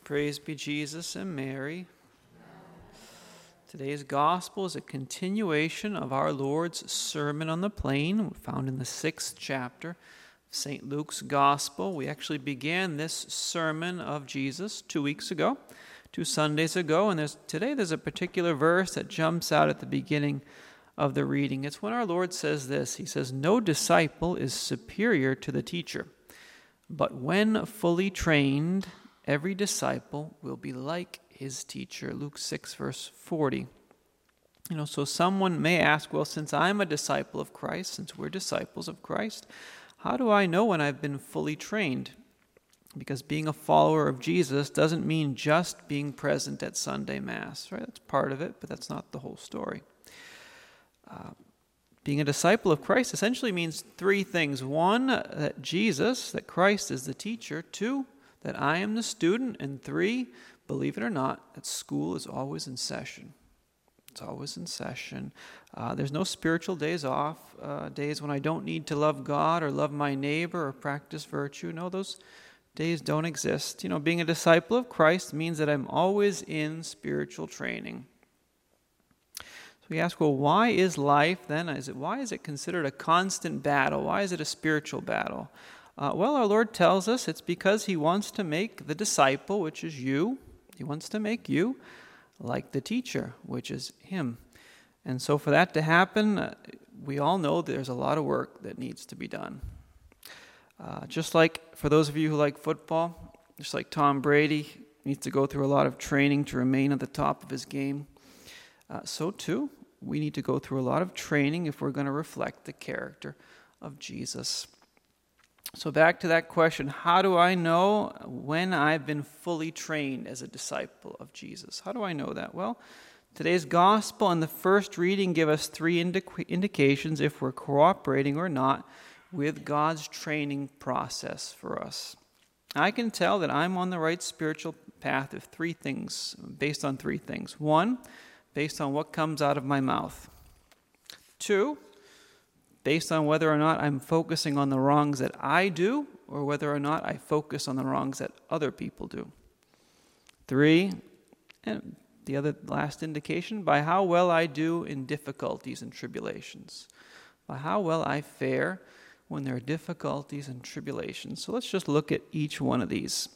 Praise be Jesus and Mary. Today's gospel is a continuation of our Lord's Sermon on the Plain, found in the 6th chapter of St. Luke's Gospel. We actually began this sermon of Jesus 2 weeks ago, 2 Sundays ago, and today there's a particular verse that jumps out at the beginning of the reading. It's when our Lord says this. He says, "No disciple is superior to the teacher, but when fully trained, every disciple will be like his teacher." Luke 6, verse 40. So someone may ask, well, since I'm a disciple of Christ, since we're disciples of Christ, how do I know when I've been fully trained? Because being a follower of Jesus doesn't mean just being present at Sunday Mass, right? That's part of it, but that's not the whole story. Being a disciple of Christ essentially means 3 things. 1, that Christ is the teacher. 2, that I am the student. And 3, believe it or not, that school is always in session. It's always in session. There's no spiritual days off, days when I don't need to love God or love my neighbor or practice virtue. No, those days don't exist. Being a disciple of Christ means that I'm always in spiritual training. So we ask, well, why is life then? Why is it considered a constant battle? Why is it a spiritual battle? Well, our Lord tells us it's because He wants to make the disciple, which is you. He wants to make you like the teacher, which is Him. And so for that to happen, we all know there's a lot of work that needs to be done. Just like for those of you who like football, just like Tom Brady needs to go through a lot of training to remain at the top of his game, so too, we need to go through a lot of training if we're going to reflect the character of Jesus. So back to that question, how do I know when I've been fully trained as a disciple of Jesus? How do I know that? Well, today's gospel and the first reading give us 3 indications if we're cooperating or not with God's training process for us. I can tell that I'm on the right spiritual path of 3 things, based on 3 things. 1, based on what comes out of my mouth. 2, based on whether or not I'm focusing on the wrongs that I do or whether or not I focus on the wrongs that other people do. 3, and the last indication, by how well I do in difficulties and tribulations. By how well I fare when there are difficulties and tribulations. So let's just look at each one of these.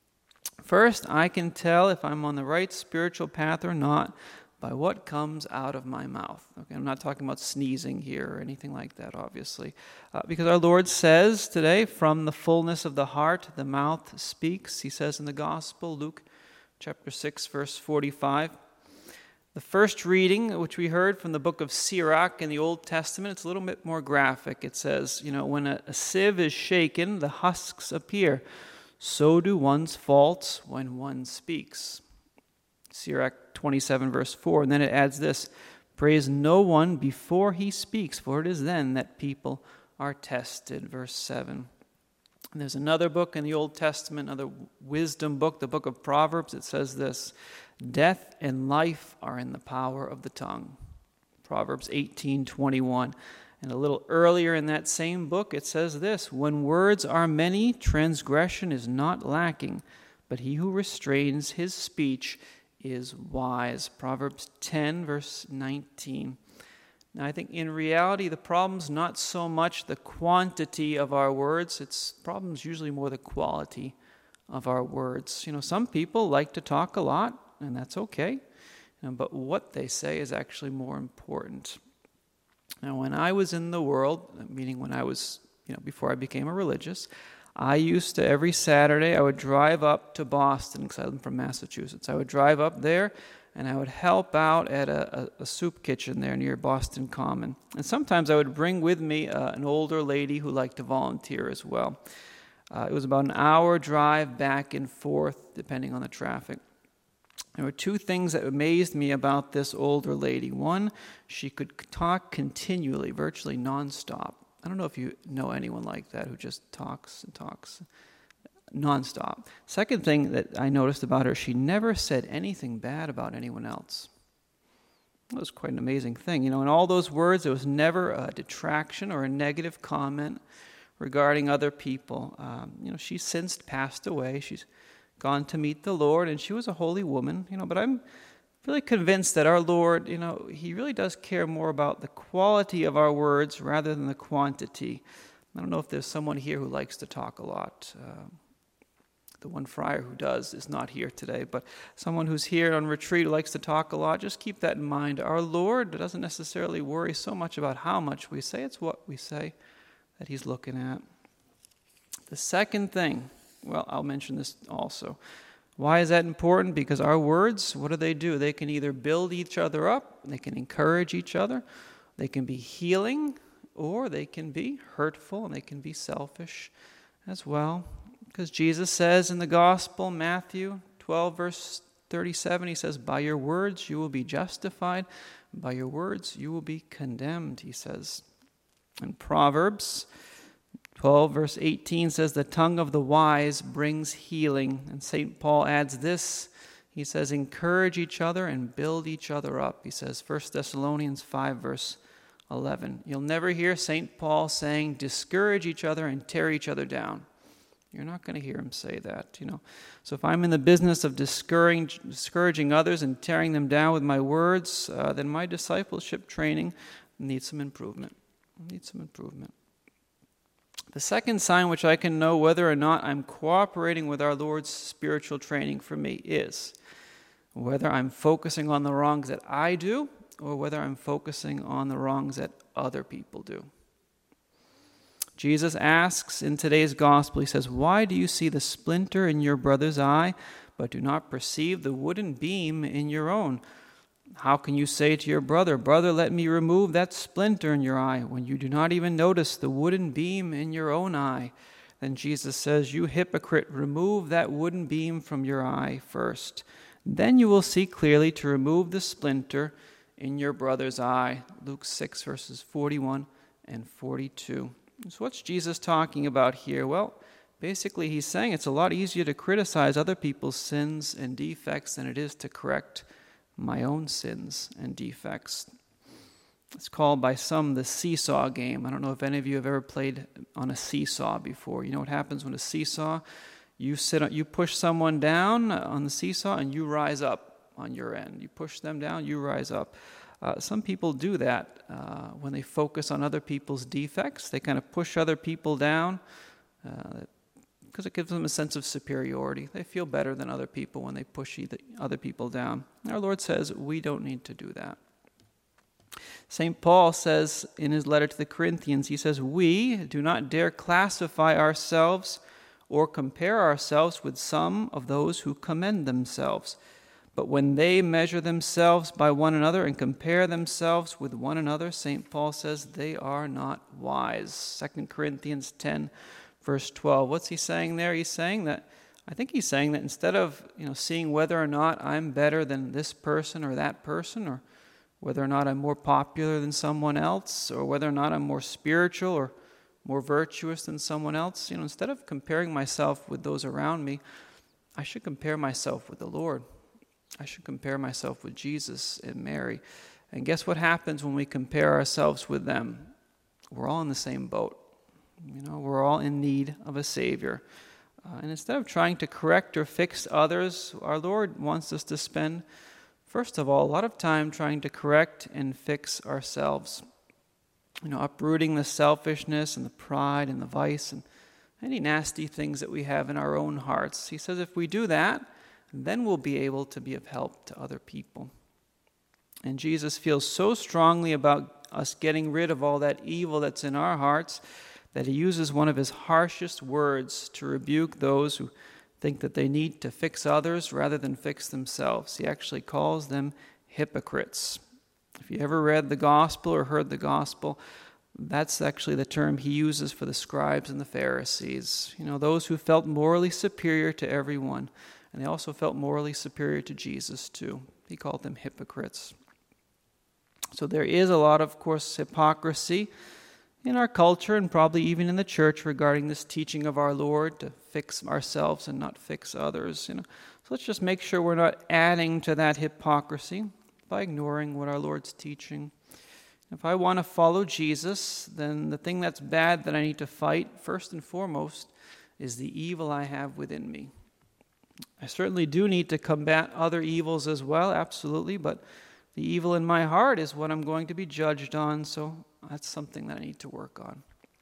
First, I can tell if I'm on the right spiritual path or not by what comes out of my mouth. Okay, I'm not talking about sneezing here or anything like that, obviously. Because our Lord says today, from the fullness of the heart, the mouth speaks. He says in the Gospel, Luke chapter 6, verse 45. The first reading, which we heard from the book of Sirach in the Old Testament, it's a little bit more graphic. It says, when a sieve is shaken, the husks appear. So do one's faults when one speaks. Sirach 27, verse 4. And then it adds this, praise no one before he speaks, for it is then that people are tested. Verse 7. And there's another book in the Old Testament, another wisdom book, the book of Proverbs. It says this, death and life are in the power of the tongue. Proverbs 18:21. And a little earlier in that same book, it says this, when words are many, transgression is not lacking, but he who restrains his speech is wise. Proverbs 10, verse 19. Now, I think in reality, the problem's not so much the quantity of our words. Problem's usually more the quality of our words. Some people like to talk a lot, and that's okay. But what they say is actually more important. Now, when I was in the world, meaning when I was, before I became a religious, I used to, every Saturday, I would drive up to Boston, because I'm from Massachusetts. I would drive up there, and I would help out at a soup kitchen there near Boston Common. And sometimes I would bring with me an older lady who liked to volunteer as well. It was about an hour drive back and forth, depending on the traffic. There were 2 things that amazed me about this older lady. 1, she could talk continually, virtually nonstop. I don't know if you know anyone like that who just talks and talks nonstop. Second thing that I noticed about her, she never said anything bad about anyone else. That was quite an amazing thing. In all those words, there was never a detraction or a negative comment regarding other people. She's since passed away. She's gone to meet the Lord, and she was a holy woman, but I'm really convinced that our Lord, he really does care more about the quality of our words rather than the quantity. I don't know if there's someone here who likes to talk a lot. The one friar who does is not here today, but someone who's here on retreat who likes to talk a lot, just keep that in mind. Our Lord doesn't necessarily worry so much about how much we say, it's what we say that he's looking at. The second thing, well, I'll mention this also. Why is that important? Because our words, what do? They can either build each other up, they can encourage each other, they can be healing, or they can be hurtful, and they can be selfish as well. Because Jesus says in the Gospel, Matthew 12, verse 37, he says, by your words you will be justified, by your words you will be condemned, he says. In Proverbs 12, verse 18 says, the tongue of the wise brings healing. And St. Paul adds this, he says, encourage each other and build each other up. He says, 1 Thessalonians 5, verse 11. You'll never hear St. Paul saying, discourage each other and tear each other down. You're not going to hear him say that, So if I'm in the business of discouraging others and tearing them down with my words, then my discipleship training needs some improvement. The second sign which I can know whether or not I'm cooperating with our Lord's spiritual training for me is whether I'm focusing on the wrongs that I do or whether I'm focusing on the wrongs that other people do. Jesus asks in today's gospel, he says, why do you see the splinter in your brother's eye, but do not perceive the wooden beam in your own? How can you say to your brother, brother, let me remove that splinter in your eye, when you do not even notice the wooden beam in your own eye? Then Jesus says, you hypocrite, remove that wooden beam from your eye first. Then you will see clearly to remove the splinter in your brother's eye. Luke 6, verses 41 and 42. So what's Jesus talking about here? Well, basically he's saying it's a lot easier to criticize other people's sins and defects than it is to correct my own sins and defects. It's called by some the seesaw game. I don't know if any of you have ever played on a seesaw before. You know what happens when a seesaw, you push someone down on the seesaw and you rise up on your end. You push them down, you rise up. Some people do that when they focus on other people's defects. They kind of push other people down because it gives them a sense of superiority. They feel better than other people when they push other people down. Our Lord says we don't need to do that. St. Paul says in his letter to the Corinthians, he says, we do not dare classify ourselves or compare ourselves with some of those who commend themselves. But when they measure themselves by one another and compare themselves with one another, St. Paul says they are not wise. 2 Corinthians 10, verse 12. What's he saying there? He's saying that instead of seeing whether or not I'm better than this person or that person, or whether or not I'm more popular than someone else, or whether or not I'm more spiritual or more virtuous than someone else, instead of comparing myself with those around me, I should compare myself with the Lord. I should compare myself with Jesus and Mary. And guess what happens when we compare ourselves with them? We're all in the same boat. We're all in need of a Savior. And instead of trying to correct or fix others, our Lord wants us to spend, first of all, a lot of time trying to correct and fix ourselves. Uprooting the selfishness and the pride and the vice and any nasty things that we have in our own hearts. He says if we do that, then we'll be able to be of help to other people. And Jesus feels so strongly about us getting rid of all that evil that's in our hearts that he uses one of his harshest words to rebuke those who think that they need to fix others rather than fix themselves. He actually calls them hypocrites. If you ever read the gospel or heard the gospel, that's actually the term he uses for the scribes and the Pharisees. Those who felt morally superior to everyone. And they also felt morally superior to Jesus too. He called them hypocrites. So there is a lot of course, hypocrisy in our culture and probably even in the church regarding this teaching of our Lord to fix ourselves and not fix others. So let's just make sure we're not adding to that hypocrisy by ignoring what our Lord's teaching. If I want to follow Jesus, then the thing that's bad that I need to fight, first and foremost, is the evil I have within me. I certainly do need to combat other evils as well, absolutely, but the evil in my heart is what I'm going to be judged on, so that's something that I need to work on.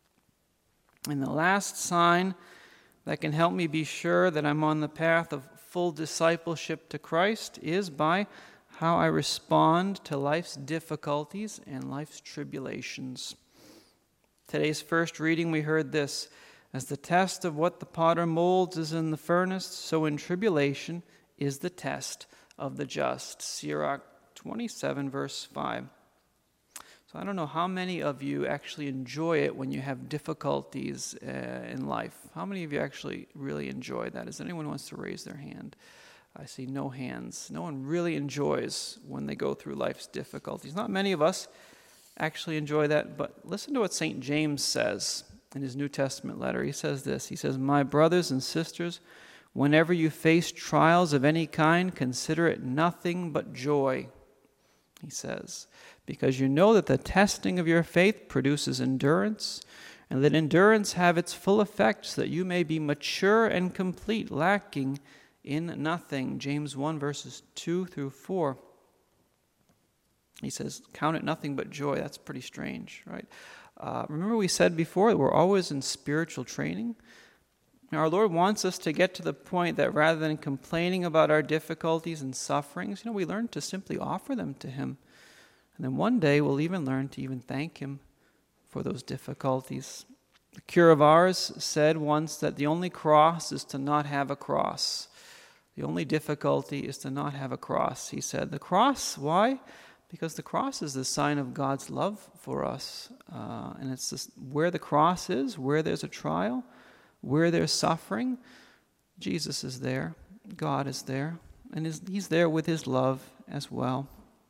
And the last sign that can help me be sure that I'm on the path of full discipleship to Christ is by how I respond to life's difficulties and life's tribulations. Today's first reading we heard this: as the test of what the potter molds is in the furnace, so in tribulation is the test of the just. Sirach 27, verse 5. So I don't know how many of you actually enjoy it when you have difficulties in life. How many of you actually really enjoy that? Does anyone wants to raise their hand? I see no hands. No one really enjoys when they go through life's difficulties. Not many of us actually enjoy that, but listen to what St. James says in his New Testament letter. He says this. He says, "My brothers and sisters, whenever you face trials of any kind, consider it nothing but joy," he says, "because you know that the testing of your faith produces endurance, and let endurance have its full effect, so that you may be mature and complete, lacking in nothing." James 1, verses 2 through 4. He says, count it nothing but joy. That's pretty strange, right? Remember we said before that we're always in spiritual training. Now, our Lord wants us to get to the point that rather than complaining about our difficulties and sufferings, we learn to simply offer them to Him. And then one day we'll even learn to even thank Him for those difficulties. A cure of ours said once that the only cross is to not have a cross. The only difficulty is to not have a cross, he said. The cross, why? Because the cross is the sign of God's love for us. And it's just where the cross is, where there's a trial, where there's suffering, Jesus is there, God is there, and He's there with His love as well.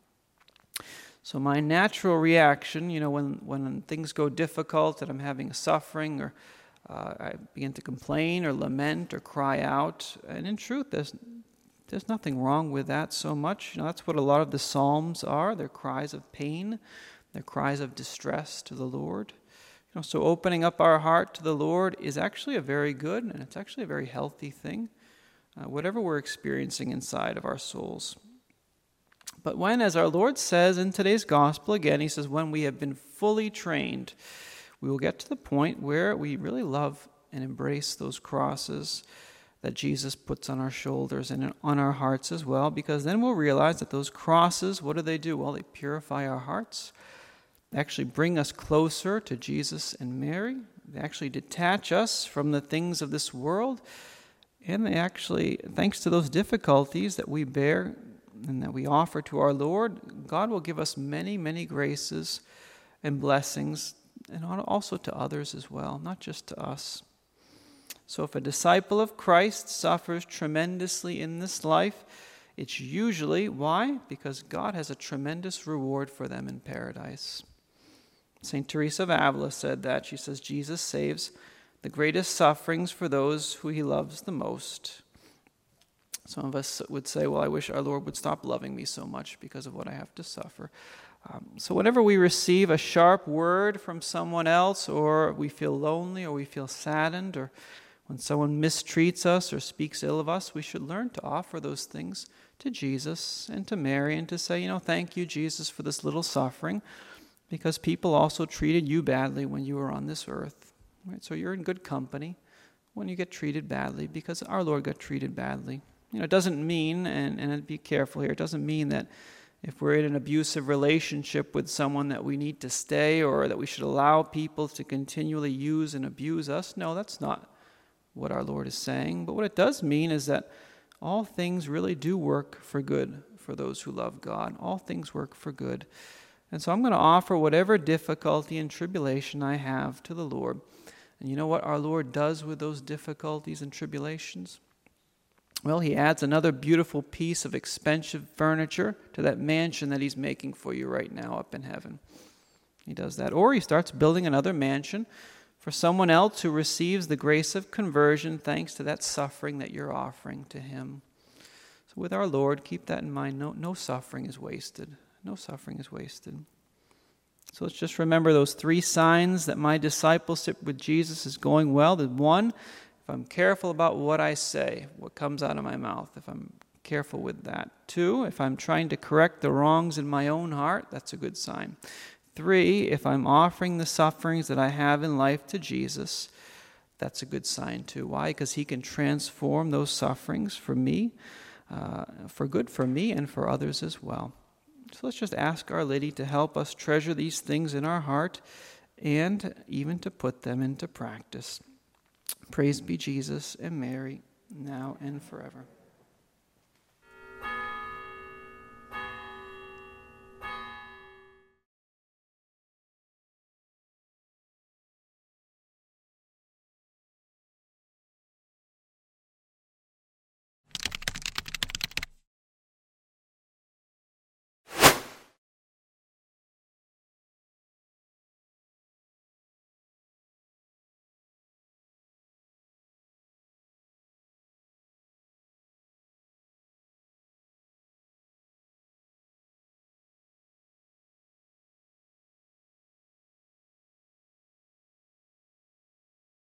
So my natural reaction, when things go difficult and I'm having a suffering, or I begin to complain or lament or cry out, and in truth, there's nothing wrong with that so much. That's what a lot of the Psalms are. They're cries of pain, they're cries of distress to the Lord. So opening up our heart to the Lord is actually a very good, and it's actually a very healthy thing, whatever we're experiencing inside of our souls. But when, as our Lord says in today's gospel, again, He says, when we have been fully trained, we will get to the point where we really love and embrace those crosses that Jesus puts on our shoulders and on our hearts as well, because then we'll realize that those crosses, what do? Well, they purify our hearts. They actually bring us closer to Jesus and Mary. They actually detach us from the things of this world. And they actually, thanks to those difficulties that we bear and that we offer to our Lord, God will give us many, many graces and blessings, and also to others as well, not just to us. So if a disciple of Christ suffers tremendously in this life, it's usually, why? Because God has a tremendous reward for them in paradise. St. Teresa of Avila said that. She says, Jesus saves the greatest sufferings for those who He loves the most. Some of us would say, well, I wish our Lord would stop loving me so much because of what I have to suffer. So whenever we receive a sharp word from someone else, or we feel lonely, or we feel saddened, or when someone mistreats us or speaks ill of us, we should learn to offer those things to Jesus and to Mary and to say, thank you, Jesus, for this little suffering, because people also treated you badly when you were on this earth. Right? So you're in good company when you get treated badly, because our Lord got treated badly. It doesn't mean, and be careful here, it doesn't mean that if we're in an abusive relationship with someone that we need to stay, or that we should allow people to continually use and abuse us. No, that's not what our Lord is saying. But what it does mean is that all things really do work for good for those who love God. All things work for good. And so I'm going to offer whatever difficulty and tribulation I have to the Lord. And you know what our Lord does with those difficulties and tribulations? Well, He adds another beautiful piece of expensive furniture to that mansion that He's making for you right now up in heaven. He does that. Or He starts building another mansion for someone else who receives the grace of conversion thanks to that suffering that you're offering to Him. So with our Lord, keep that in mind. No suffering is wasted. No suffering is wasted. So let's just remember those three signs that my discipleship with Jesus is going well. The one, If I'm careful about what I say, what comes out of my mouth, if I'm careful with that. 2, if I'm trying to correct the wrongs in my own heart, that's a good sign. 3, if I'm offering the sufferings that I have in life to Jesus, that's a good sign too. Why? Because he can transform those sufferings for me, for good for me and for others as well. So let's just ask Our Lady to help us treasure these things in our heart and even to put them into practice. Praise be Jesus and Mary, now and forever.